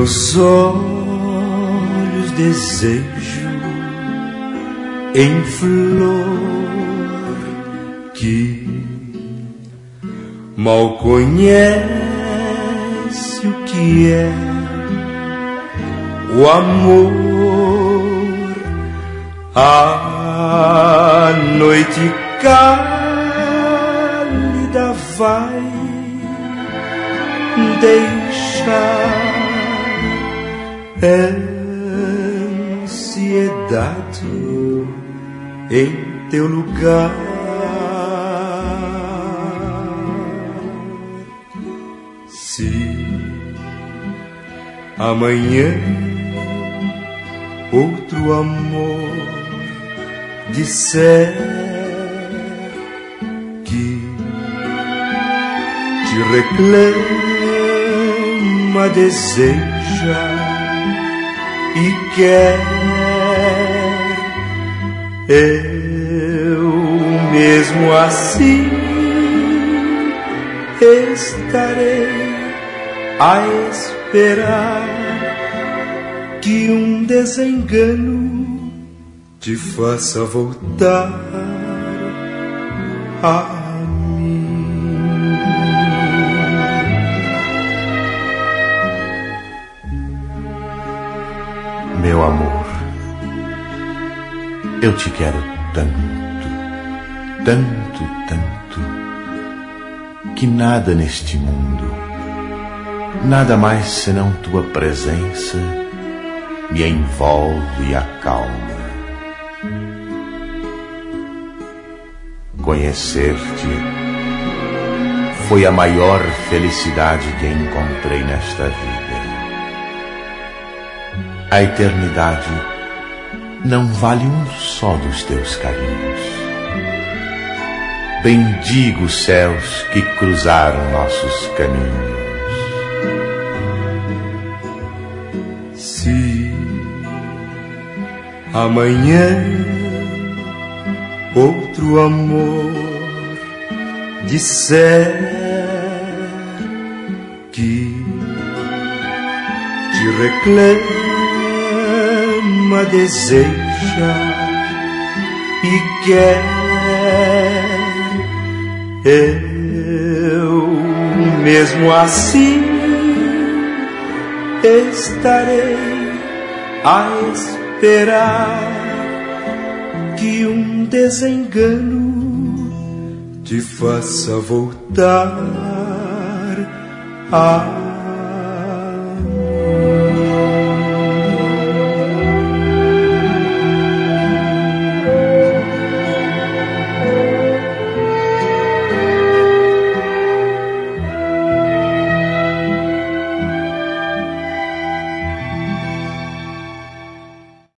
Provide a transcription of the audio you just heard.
teus olhos desejo em flor que mal conhece o que é o amor. A noite cálida vai deixar ansiedade em teu lugar. Se amanhã outro amor disser que te reclama, deseja e quer, eu mesmo assim estarei a esperar que um desengano te faça voltar a mim. Meu amor, eu te quero tanto, tanto, tanto, que nada neste mundo, nada mais senão tua presença me envolve e acalma. Conhecer-te foi a maior felicidade que encontrei nesta vida. A eternidade não vale um só dos teus carinhos. Bendigo os céus que cruzaram nossos caminhos. Se amanhã outro amor disser que te reclama, deseja e quer, eu mesmo assim estarei a esperar que um desengano te faça voltar a